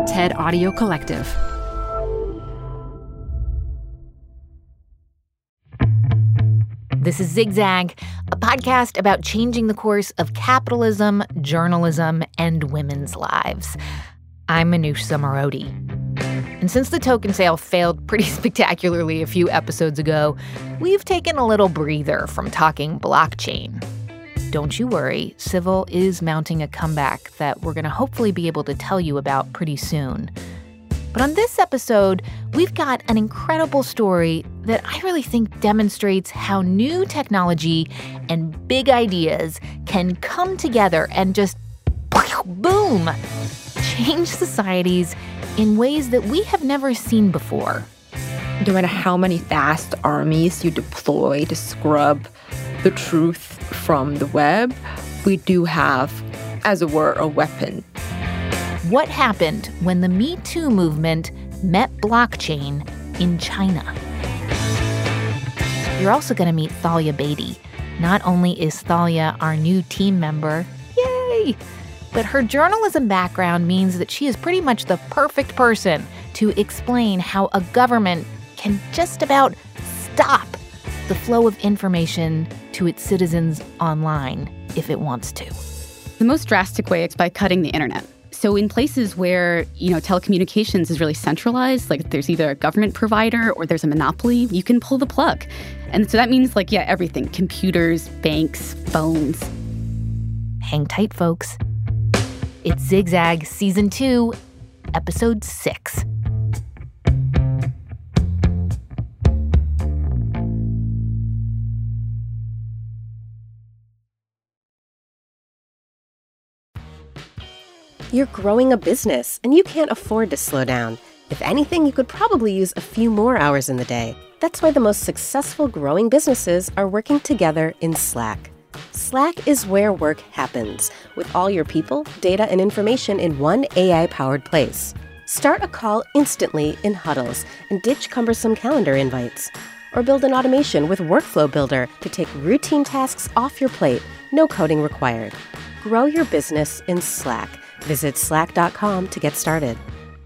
TED Audio Collective. This is Zigzag, a podcast about changing the course of capitalism, journalism, and women's lives. I'm Manoush Zomorodi. And since the token sale failed pretty spectacularly a few episodes ago, we've taken a little breather from talking blockchain. Don't you worry, Civil is mounting a comeback that we're going to hopefully be able to tell you about pretty soon. But on this episode, we've got an incredible story that I really think demonstrates how new technology and big ideas can come together and just, boom, change societies in ways that we have never seen before. No matter how many vast armies you deploy to scrub the truth from the web, we do have, as it were, a weapon. What happened when the Me Too movement met blockchain in China? You're also going to meet Thalia Beatty. Not only is Thalia our new team member, yay, but her journalism background means that she is pretty much the perfect person to explain how a government can just about stop the flow of information to its citizens online if it wants to. The most drastic way is by cutting the internet. So in places where, telecommunications is really centralized, like there's either a government provider or there's a monopoly, you can pull the plug. And so that means everything, computers, banks, phones. Hang tight, folks. It's Zigzag Season 2, Episode 6. You're growing a business, and you can't afford to slow down. If anything, you could probably use a few more hours in the day. That's why the most successful growing businesses are working together in Slack. Slack is where work happens, with all your people, data, and information in one AI-powered place. Start a call instantly in huddles and ditch cumbersome calendar invites. Or build an automation with Workflow Builder to take routine tasks off your plate, no coding required. Grow your business in Slack. Visit slack.com to get started.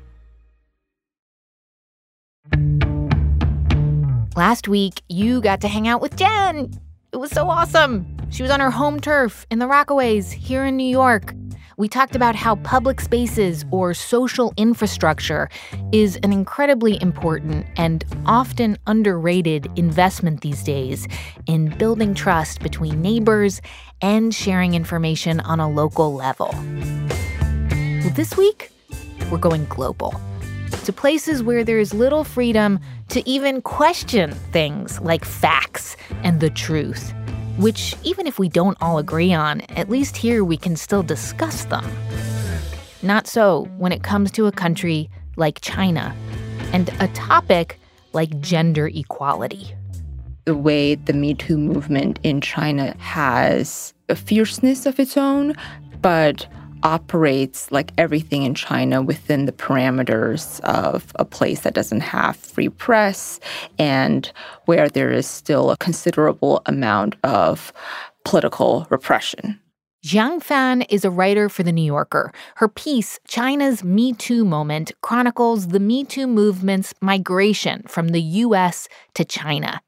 Last week, you got to hang out with Jen. It was so awesome. She was on her home turf in the Rockaways here in New York. We talked about how public spaces or social infrastructure is an incredibly important and often underrated investment these days in building trust between neighbors and sharing information on a local level. Well, this week, we're going global to places where there is little freedom to even question things like facts and the truth, which even if we don't all agree on, at least here we can still discuss them. Not so when it comes to a country like China and a topic like gender equality. The way the Me Too movement in China has a fierceness of its own, but operates like everything in China within the parameters of a place that doesn't have free press and where there is still a considerable amount of political repression. Jiang Fan is a writer for The New Yorker. Her piece, China's Me Too Moment, chronicles the Me Too movement's migration from the U.S. to China.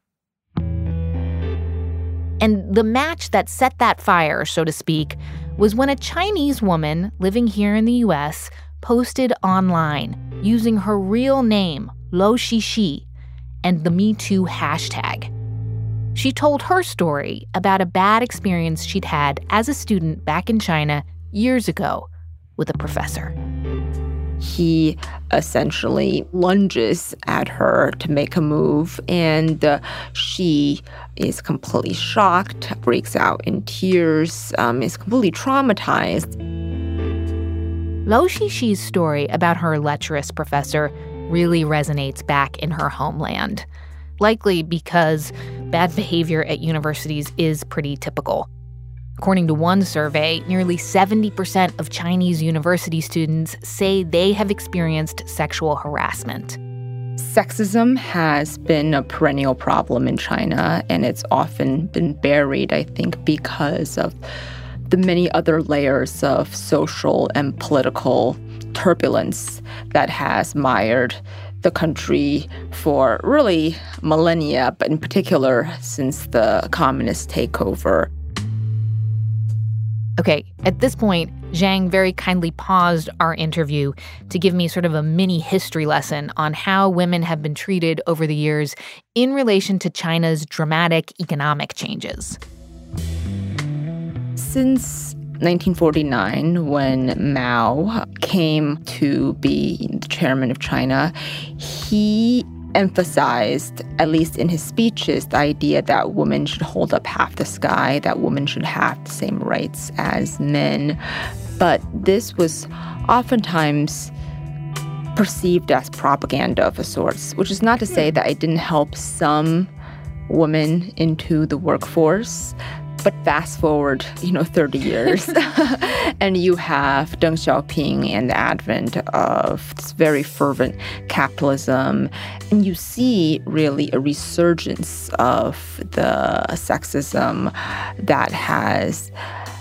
And the match that set that fire, so to speak, was when a Chinese woman living here in the U.S. posted online using her real name, Lo Xixi, and the Me Too hashtag. She told her story about a bad experience she'd had as a student back in China years ago with a professor. He essentially lunges at her to make a move, and she is completely shocked, breaks out in tears, is completely traumatized. Lo Xixi's story about her lecherous professor really resonates back in her homeland, likely because bad behavior at universities is pretty typical. According to one survey, nearly 70% of Chinese university students say they have experienced sexual harassment. Sexism has been a perennial problem in China, and it's often been buried, I think, because of the many other layers of social and political turbulence that has mired the country for really millennia, but in particular since the communist takeover. Okay, at this point, Zhang very kindly paused our interview to give me sort of a mini history lesson on how women have been treated over the years in relation to China's dramatic economic changes. Since 1949, when Mao came to be the chairman of China, he emphasized, at least in his speeches, the idea that women should hold up half the sky, that women should have the same rights as men. But this was oftentimes perceived as propaganda of a sort, which is not to say that it didn't help some women into the workforce. But fast forward, 30 years, and you have Deng Xiaoping and the advent of this very fervent capitalism, and you see really a resurgence of the sexism that has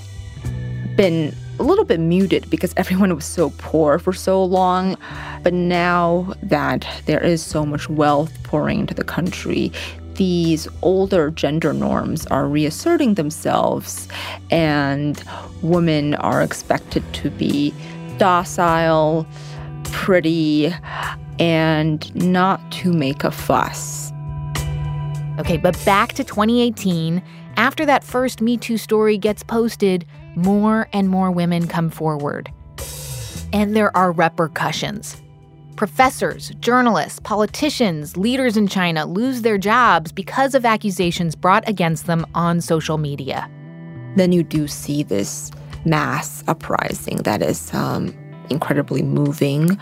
been a little bit muted because everyone was so poor for so long. But now that there is so much wealth pouring into the country, these older gender norms are reasserting themselves, and women are expected to be docile, pretty, and not to make a fuss. Okay, but back to 2018, after that first Me Too story gets posted, more and more women come forward. And there are repercussions. Professors, journalists, politicians, leaders in China lose their jobs because of accusations brought against them on social media. Then you do see this mass uprising that is incredibly moving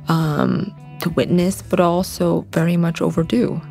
to witness, but also very much overdue.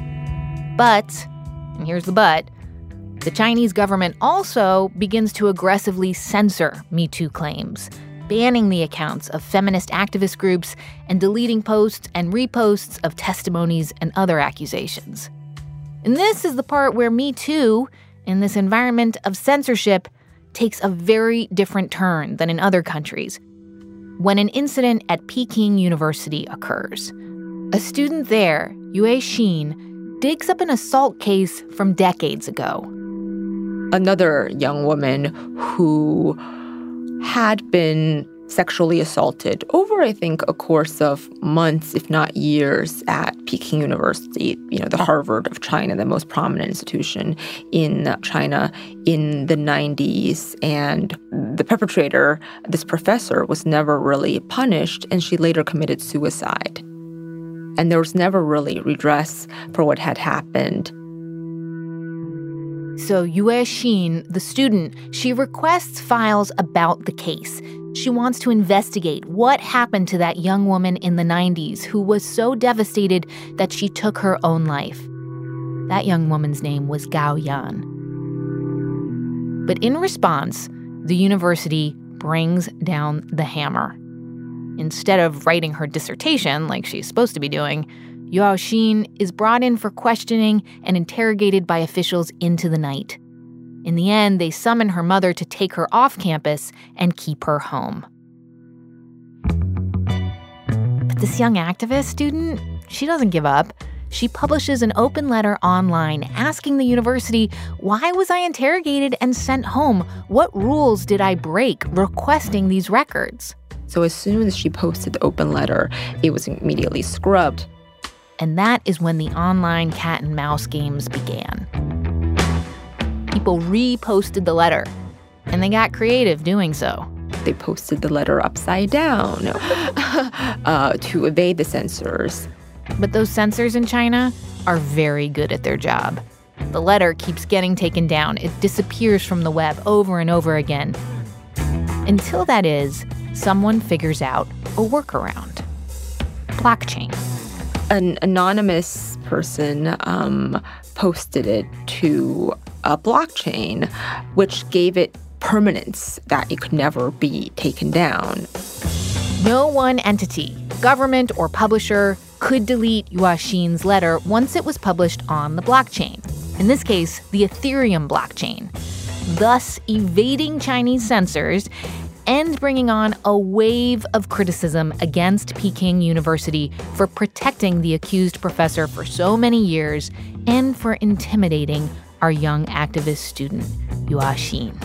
But, and here's the but, the Chinese government also begins to aggressively censor Me Too claims, banning the accounts of feminist activist groups and deleting posts and reposts of testimonies and other accusations. And this is the part where Me Too, in this environment of censorship, takes a very different turn than in other countries. When an incident at Peking University occurs, a student there, Yue Xin, digs up an assault case from decades ago. Another young woman who had been sexually assaulted over, I think, a course of months, if not years, at Peking University, the Harvard of China, the most prominent institution in China in the 90s. And the perpetrator, this professor, was never really punished, and she later committed suicide. And there was never really redress for what had happened. So Yue Xin, the student, she requests files about the case. She wants to investigate what happened to that young woman in the 90s who was so devastated that she took her own life. That young woman's name was Gao Yan. But in response, the university brings down the hammer. Instead of writing her dissertation like she's supposed to be doing, Yue Xin is brought in for questioning and interrogated by officials into the night. In the end, they summon her mother to take her off campus and keep her home. But this young activist student, she doesn't give up. She publishes an open letter online asking the university, why was I interrogated and sent home? What rules did I break requesting these records? So as soon as she posted the open letter, it was immediately scrubbed. And that is when the online cat and mouse games began. People reposted the letter, and they got creative doing so. They posted the letter upside down to evade the censors. But those censors in China are very good at their job. The letter keeps getting taken down. It disappears from the web over and over again. Until that is, someone figures out a workaround. Blockchain. An anonymous person posted it to a blockchain, which gave it permanence that it could never be taken down. No one entity, government or publisher, could delete Yue Xin's letter once it was published on the blockchain. In this case, the Ethereum blockchain. Thus evading Chinese censors and bringing on a wave of criticism against Peking University for protecting the accused professor for so many years and for intimidating our young activist student, Yua Xin.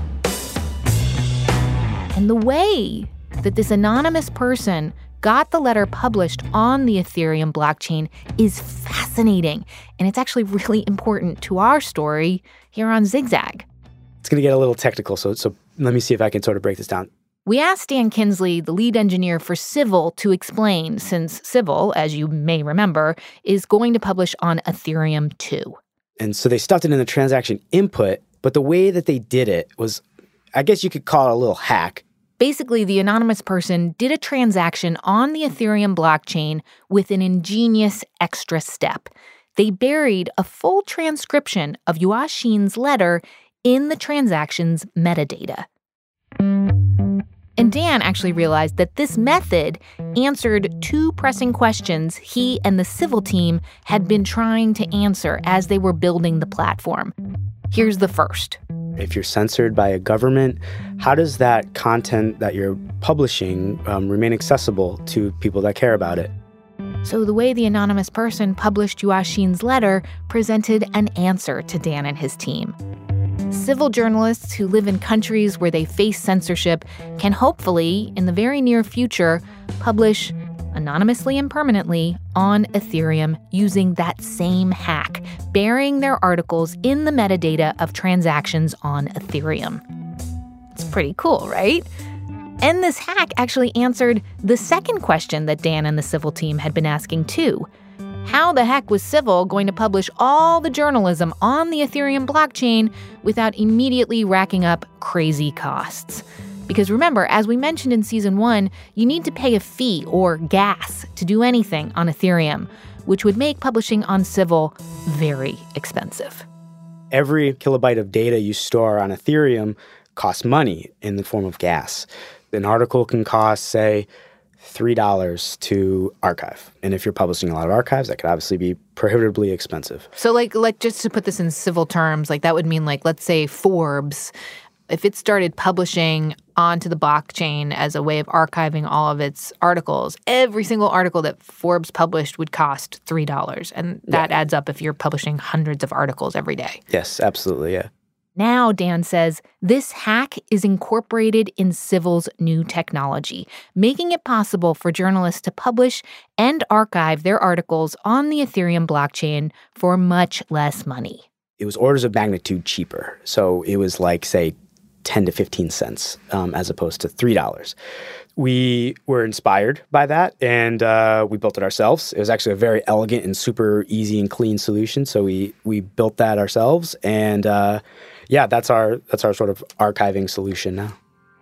And the way that this anonymous person got the letter published on the Ethereum blockchain is fascinating, and it's actually really important to our story here on Zigzag. It's going to get a little technical, so let me see if I can sort of break this down. We asked Dan Kinsley, the lead engineer for Civil, to explain, since Civil, as you may remember, is going to publish on Ethereum 2. And so they stuffed it in the transaction input, but the way that they did it was, I guess you could call it a little hack. Basically, the anonymous person did a transaction on the Ethereum blockchain with an ingenious extra step. They buried a full transcription of Yua Xin's letter in the transaction's metadata. And Dan actually realized that this method answered two pressing questions he and the Civil team had been trying to answer as they were building the platform. Here's the first. If you're censored by a government, how does that content that you're publishing remain accessible to people that care about it? So the way the anonymous person published Yua Xin's letter presented an answer to Dan and his team. Civil journalists who live in countries where they face censorship can hopefully, in the very near future, publish anonymously and permanently on Ethereum using that same hack, burying their articles in the metadata of transactions on Ethereum. It's pretty cool, right? And this hack actually answered the second question that Dan and the Civil team had been asking too. How the heck was Civil going to publish all the journalism on the Ethereum blockchain without immediately racking up crazy costs? Because remember, as we mentioned in Season 1, you need to pay a fee or gas to do anything on Ethereum, which would make publishing on Civil very expensive. Every kilobyte of data you store on Ethereum costs money in the form of gas. An article can cost, say, $3 to archive. And if you're publishing a lot of archives, that could obviously be prohibitively expensive. So like just to put this in civil terms, like that would mean like, let's say Forbes, if it started publishing onto the blockchain as a way of archiving all of its articles, every single article that Forbes published would cost $3. And that adds up if you're publishing hundreds of articles every day. Yes, absolutely, yeah. Now, Dan says, this hack is incorporated in Civil's new technology, making it possible for journalists to publish and archive their articles on the Ethereum blockchain for much less money. It was orders of magnitude cheaper. So it was like, say, 10 to 15 cents as opposed to $3. We were inspired by that, and we built it ourselves. It was actually a very elegant and super easy and clean solution. So we built that ourselves, and that's our sort of archiving solution now.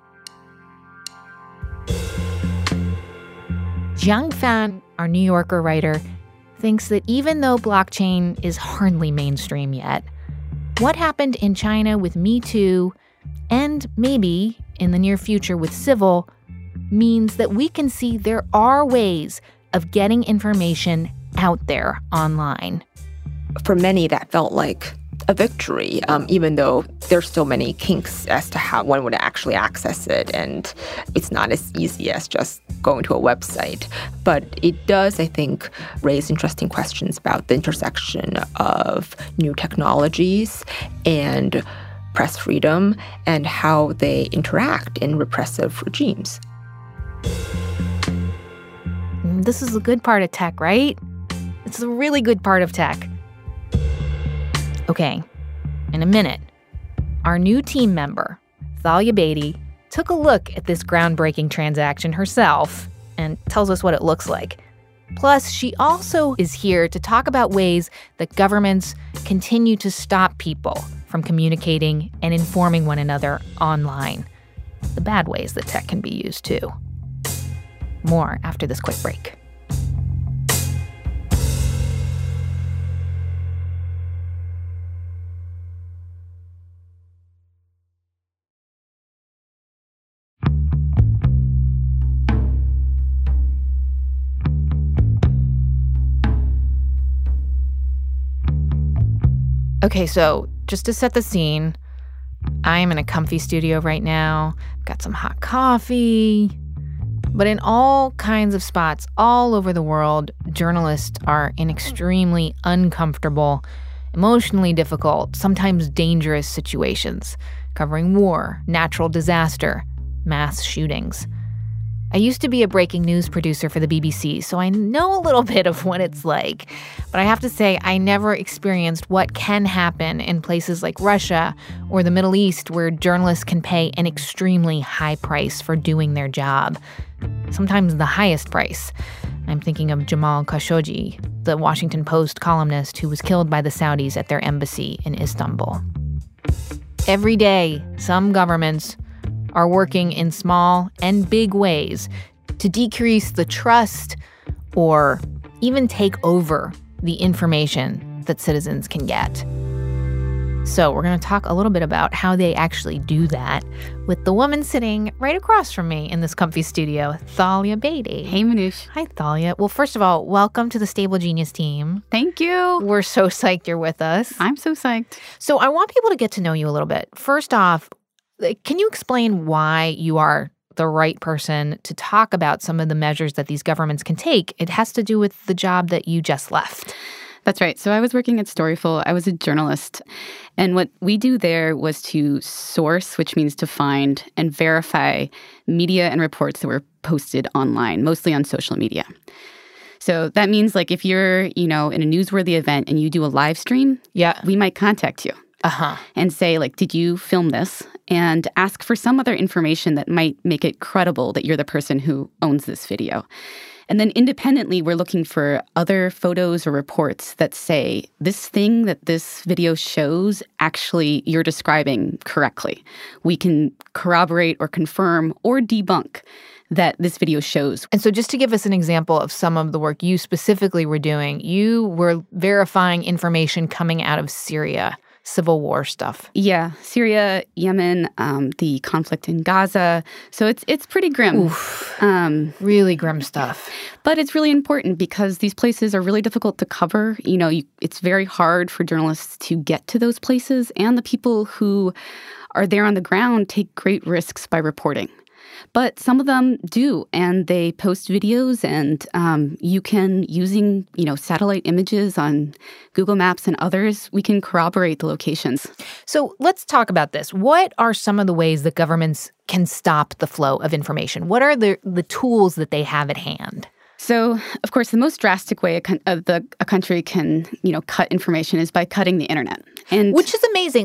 Jiang Fan, our New Yorker writer, thinks that even though blockchain is hardly mainstream yet, what happened in China with Me Too, and maybe in the near future with Civil, means that we can see there are ways of getting information out there online. For many, that felt like a victory, even though there's so many kinks as to how one would actually access it, and it's not as easy as just going to a website. But it does, I think, raise interesting questions about the intersection of new technologies and press freedom and how they interact in repressive regimes. This is a good part of tech, right? It's a really good part of tech. Okay, in a minute, our new team member, Thalia Beatty, took a look at this groundbreaking transaction herself and tells us what it looks like. Plus, she also is here to talk about ways that governments continue to stop people from communicating and informing one another online. The bad ways that tech can be used, too. More after this quick break. Okay, so just to set the scene, I am in a comfy studio right now, got some hot coffee. But in all kinds of spots all over the world, journalists are in extremely uncomfortable, emotionally difficult, sometimes dangerous situations, covering war, natural disaster, mass shootings. I used to be a breaking news producer for the BBC, so I know a little bit of what it's like. But I have to say, I never experienced what can happen in places like Russia or the Middle East, where journalists can pay an extremely high price for doing their job. Sometimes the highest price. I'm thinking of Jamal Khashoggi, the Washington Post columnist who was killed by the Saudis at their embassy in Istanbul. Every day, some governments are working in small and big ways to decrease the trust or even take over the information that citizens can get. So we're going to talk a little bit about how they actually do that with the woman sitting right across from me in this comfy studio, Thalia Beatty. Hey, Manoush. Hi, Thalia. Well, first of all, welcome to the Stable Genius team. Thank you. We're so psyched you're with us. I'm so psyched. So I want people to get to know you a little bit. First off, can you explain why you are the right person to talk about some of the measures that these governments can take? It has to do with the job that you just left. That's right. So I was working at Storyful. I was a journalist. And what we do there was to source, which means to find and verify media and reports that were posted online, mostly on social media. So that means like if you're, in a newsworthy event and you do a live stream, we might contact you. And say, like, did you film this? And ask for some other information that might make it credible that you're the person who owns this video. And then independently, we're looking for other photos or reports that say this thing that this video shows, actually you're describing correctly. We can corroborate or confirm or debunk that this video shows. And so just to give us an example of some of the work you specifically were doing, you were verifying information coming out of Syria. Civil war stuff. Yeah, Syria, Yemen, the conflict in Gaza. So it's pretty grim. Oof. Really grim stuff. But it's really important because these places are really difficult to cover. It's very hard for journalists to get to those places, and the people who are there on the ground take great risks by reporting. But some of them do, and they post videos, and you can, using, satellite images on Google Maps and others, we can corroborate the locations. So let's talk about this. What are some of the ways that governments can stop the flow of information? What are the tools that they have at hand? So, of course, the most drastic way a country can, cut information is by cutting the internet. Which is amazing.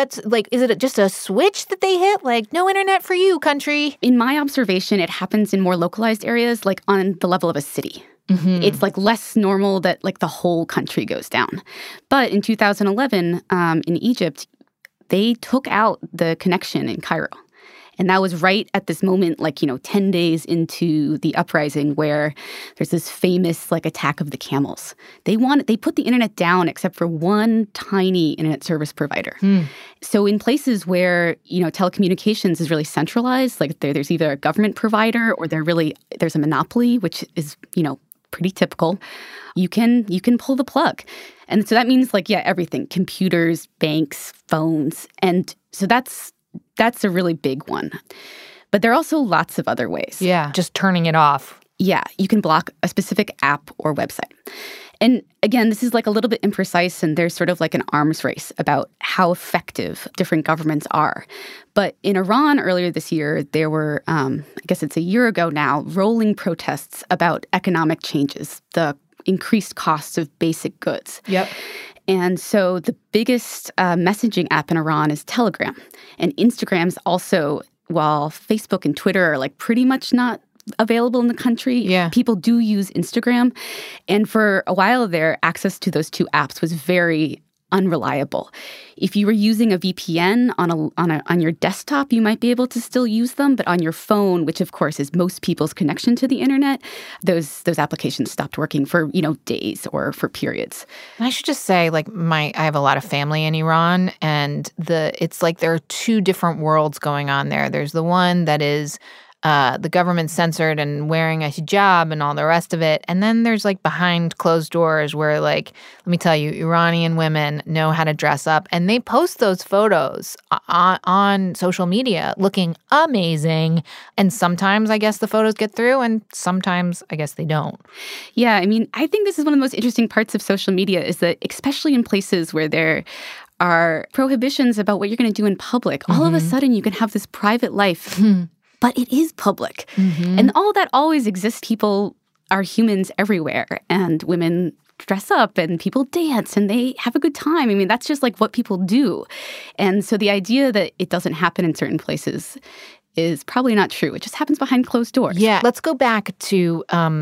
Is it just a switch that they hit? Like, no internet for you, country? In my observation, it happens in more localized areas, like on the level of a city. Mm-hmm. It's like less normal that like the whole country goes down. But in 2011, in Egypt, they took out the connection in Cairo. And that was right at this moment, 10 days into the uprising, where there's this famous, attack of the camels. They put the internet down except for one tiny internet service provider. So in places where, telecommunications is really centralized, there's either a government provider or there's a monopoly, which is, pretty typical. You can pull the plug. And so that means, everything, computers, banks, phones. And so that's a really big one. But there are also lots of other ways. Yeah, just turning it off. Yeah, you can block a specific app or website. And again, this is a little bit imprecise, and there's sort of an arms race about how effective different governments are. But in Iran earlier this year, there were, I guess it's a year ago now, rolling protests about economic changes, the increased costs of basic goods. Yep. And so the biggest messaging app in Iran is Telegram. And Instagram's also, while Facebook and Twitter are pretty much not available in the country, people do use Instagram. And for a while there, access to those two apps was very unreliable. If you were using a VPN on your desktop, you might be able to still use them, but on your phone, which of course is most people's connection to the internet, those applications stopped working for, days or for periods. And I should just say, I have a lot of family in Iran, and it's there are two different worlds going on there. There's the one that is the government censored and wearing a hijab and all the rest of it. And then there's like behind closed doors where, like, let me tell you, Iranian women know how to dress up. And they post those photos on social media looking amazing. And sometimes I guess the photos get through and sometimes I guess they don't. Yeah, I mean, I think this is one of the most interesting parts of social media is that especially in places where there are prohibitions about what you're going to do in public, all of a sudden you can have this private life. But it is public. And all that always exists. People are humans everywhere. And women dress up and people dance and they have a good time. I mean, that's just like what people do. And so the idea that it doesn't happen in certain places is probably not true. It just happens behind closed doors. Yeah. Let's go back to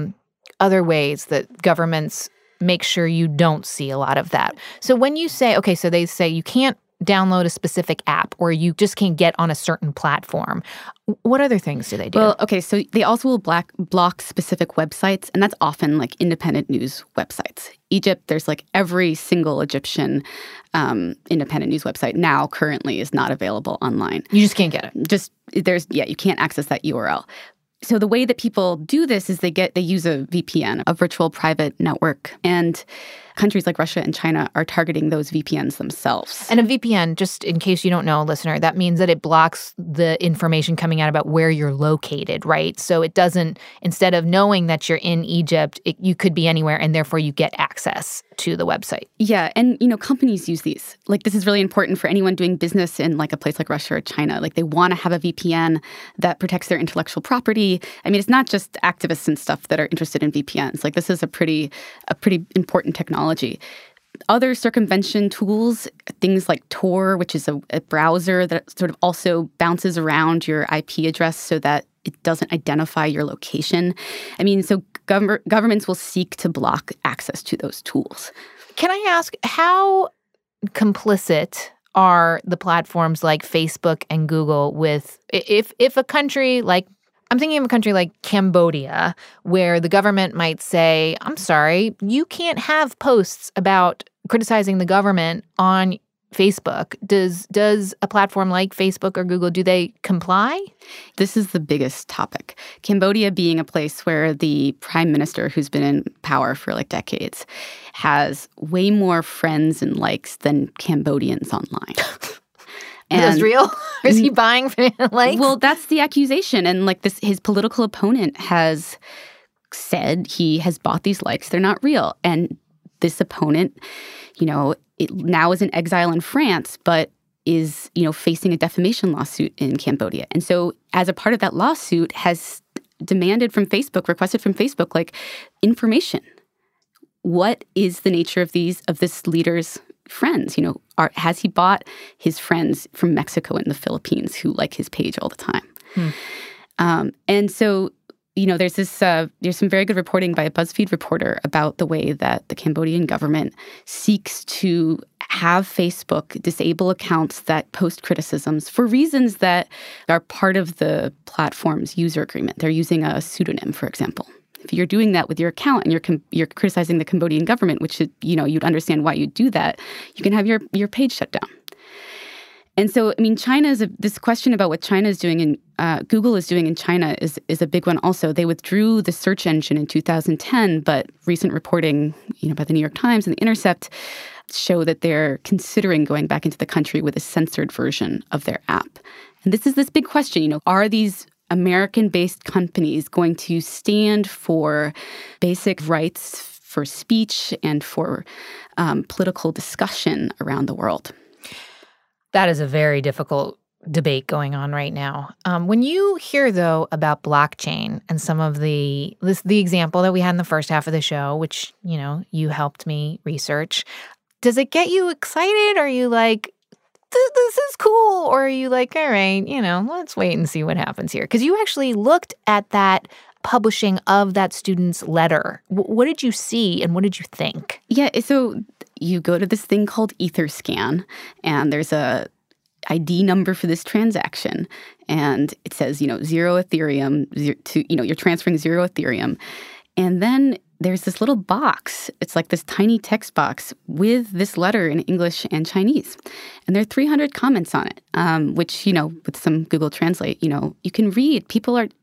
other ways that governments make sure you don't see a lot of that. So when you say, okay, so they say you can't download a specific app or you just can't get on a certain platform. What other things do they do? Well, okay, so they also will block specific websites, and that's often like independent news websites. Egypt, there's like every single Egyptian independent news website now currently is not available online. You just can't get it. You can't access that URL. So the way that people do this is they use a VPN, a virtual private network, and countries like Russia and China are targeting those VPNs themselves. And a VPN, just in case you don't know, listener, that means that it blocks the information coming out about where you're located, right? So it doesn't, instead of knowing that you're in Egypt, you could be anywhere, and therefore you get access to the website. Yeah, and, companies use these. Like, this is really important for anyone doing business in, like, a place like Russia or China. Like, they want to have a VPN that protects their intellectual property. I mean, it's not just activists and stuff that are interested in VPNs. Like, this is a pretty important technology. Other circumvention tools, things like Tor, which is a browser that sort of also bounces around your IP address so that it doesn't identify your location. I mean, so governments will seek to block access to those tools. Can I ask, how complicit are the platforms like Facebook and Google with, if a country like, I'm thinking of a country like Cambodia, where the government might say, I'm sorry, you can't have posts about criticizing the government on Facebook. Does a platform like Facebook or Google, do they comply? This is the biggest topic. Cambodia being a place where the prime minister, who's been in power for like decades, has way more friends and likes than Cambodians online. Is this real? Or is he buying likes? Well, that's the accusation. And like this, his political opponent has said he has bought these likes. They're not real. And this opponent, now is in exile in France, but is, facing a defamation lawsuit in Cambodia. And so as a part of that lawsuit has requested from Facebook, like, information. What is the nature of this leader's friends? Has he bought his friends from Mexico and the Philippines who like his page all the time? And so, there's some very good reporting by a BuzzFeed reporter about the way that the Cambodian government seeks to have Facebook disable accounts that post criticisms for reasons that are part of the platform's user agreement. They're using a pseudonym, for example. If you're doing that with your account and you're criticizing the Cambodian government, which you'd understand why you'd do that, you can have your page shut down. And so, I mean, this question about what China is doing and Google is doing in China is a big one also. They withdrew the search engine in 2010, but recent reporting, by the New York Times and The Intercept show that they're considering going back into the country with a censored version of their app. And this is this big question, are these American-based companies going to stand for basic rights for speech and for political discussion around the world? That is a very difficult debate going on right now. When you hear, though, about blockchain and some of the example that we had in the first half of the show, which, you helped me research, does it get you excited? Are you like, this is cool? Or are you like, all right, let's wait and see what happens here? Because you actually looked at that publishing of that student's letter. What did you see and what did you think? Yeah, so you go to this thing called Etherscan, and there's a ID number for this transaction, and it says, 0 Ethereum, you're transferring 0 Ethereum. And then there's this little box. It's like this tiny text box with this letter in English and Chinese. And there are 300 comments on it, which, with some Google Translate, you can read. People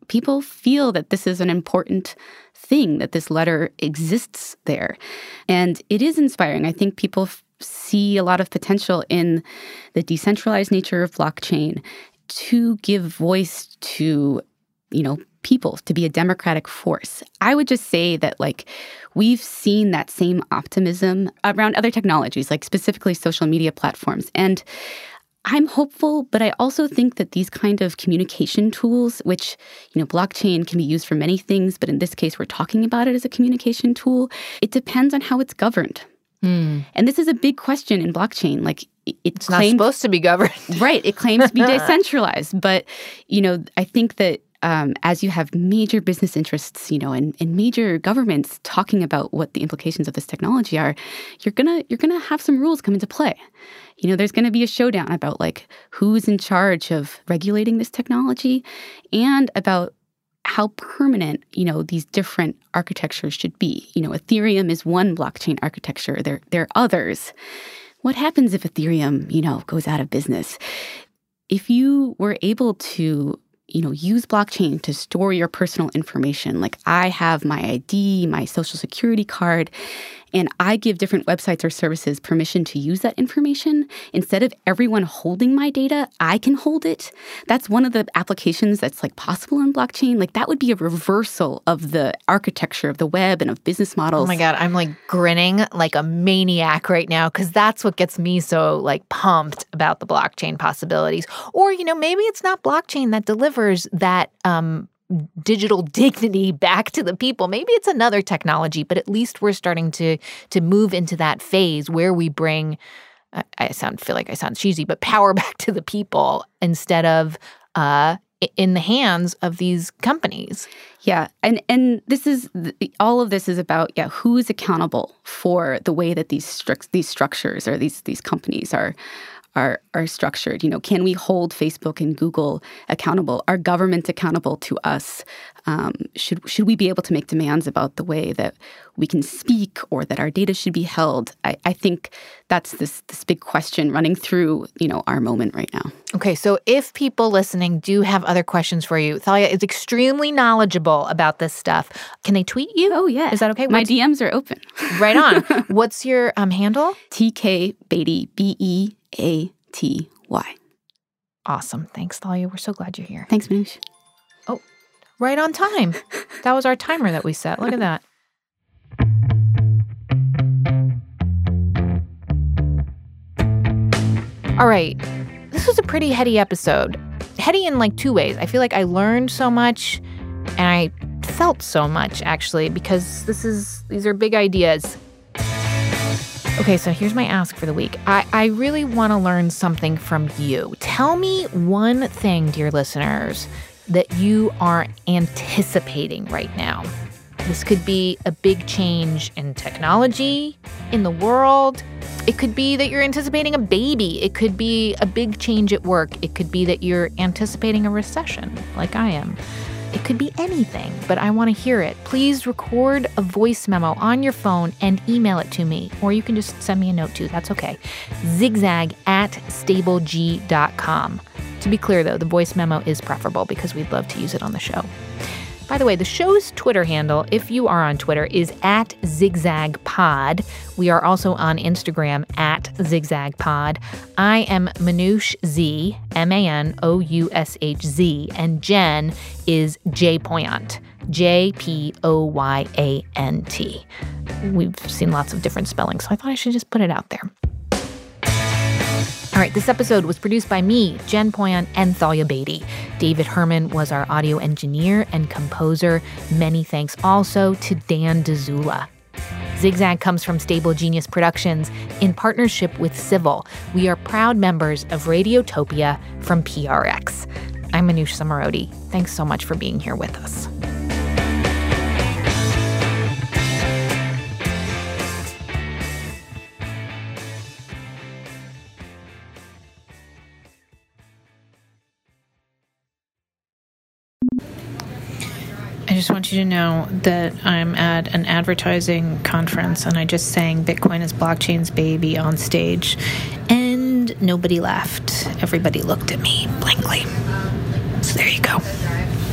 people feel that this is an important thing, that this letter exists there. And it is inspiring. I think people see a lot of potential in the decentralized nature of blockchain to give voice to, people, to be a democratic force. I would just say that, we've seen that same optimism around other technologies, specifically social media platforms. And I'm hopeful, but I also think that these kind of communication tools, which, blockchain can be used for many things, but in this case, we're talking about it as a communication tool. It depends on how it's governed. And this is a big question in blockchain. It's not supposed to be governed. Right. It claims to be decentralized. But, I think that as you have major business interests, and major governments talking about what the implications of this technology are, you're gonna have some rules come into play. There's going to be a showdown about who's in charge of regulating this technology and about how permanent, these different architectures should be. Ethereum is one blockchain architecture. There are others. What happens if Ethereum, goes out of business? If you were able to, use blockchain to store your personal information, I have my ID, my social security card, and I give different websites or services permission to use that information. Instead of everyone holding my data, I can hold it. That's one of the applications that's possible on blockchain. That would be a reversal of the architecture of the web and of business models. Oh my God, I'm grinning like a maniac right now because that's what gets me so pumped about the blockchain possibilities. Or, maybe it's not blockchain that delivers that digital dignity back to the people. Maybe it's another technology, but at least we're starting to move into that phase where we bring, feel like I sound cheesy, but power back to the people instead of in the hands of these companies. Yeah, and this is all of this is about who is accountable for the way that these structures or these companies are structured. Can we hold Facebook and Google accountable? Are governments accountable to us? Should we be able to make demands about the way that we can speak or that our data should be held? I think that's this big question running through, our moment right now. Okay, so if people listening do have other questions for you, Thalia is extremely knowledgeable about this stuff. Can they tweet you? Oh, yeah. Is that okay? My DMs are open. Right on. What's your handle? TK Beatty, BEATY. Awesome. Thanks, Thalia. We're so glad you're here. Thanks, Manoush. Oh, right on time. That was our timer that we set. Look at that. All right. This was a pretty heady episode. Heady in two ways. I feel like I learned so much and I felt so much, actually, because these are big ideas. Okay, so here's my ask for the week. I really want to learn something from you. Tell me one thing, dear listeners, that you are anticipating right now. This could be a big change in technology, in the world. It could be that you're anticipating a baby. It could be a big change at work. It could be that you're anticipating a recession, like I am. It could be anything, but I want to hear it. Please record a voice memo on your phone and email it to me, or you can just send me a note too. That's okay. zigzag@stableg.com. To be clear, though, the voice memo is preferable because we'd love to use it on the show. By the way, the show's Twitter handle, if you are on Twitter, is @ZigzagPod. We are also on Instagram @ZigzagPod. I am Manoush Z, MANOUSHZ, and Jen is Jpoyant, JPOYANT. We've seen lots of different spellings, so I thought I should just put it out there. All right, this episode was produced by me, Jen Poyant, and Thalia Beatty. David Herman was our audio engineer and composer. Many thanks also to Dan Dzula. Zigzag comes from Stable Genius Productions in partnership with Civil. We are proud members of Radiotopia from PRX. I'm Manoush Zomorodi. Thanks so much for being here with us. I just want you to know that I'm at an advertising conference and I just sang Bitcoin is Blockchain's Baby on stage and nobody laughed. Everybody looked at me blankly. So there you go.